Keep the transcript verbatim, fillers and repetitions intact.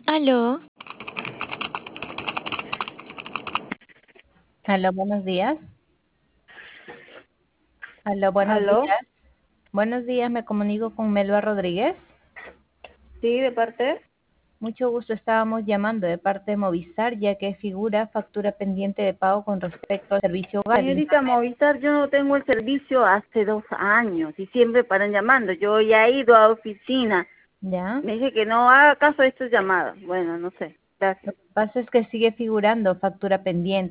Aló, Aló, buenos días. Aló, buenos ¿Aló? días. Buenos días, me comunico con Melba Rodríguez. Sí, de parte. Mucho gusto, estábamos llamando de parte de Movistar, ya que figura factura pendiente de pago con respecto al servicio hogar de Señorita Internet. Movistar, yo no tengo el servicio hace dos años y siempre paran llamando. Yo ya he ido a oficina. ¿Ya? Me dice que no haga caso de estas llamadas. Bueno, no sé. Lo Gracias. que pasa es que sigue figurando factura pendiente.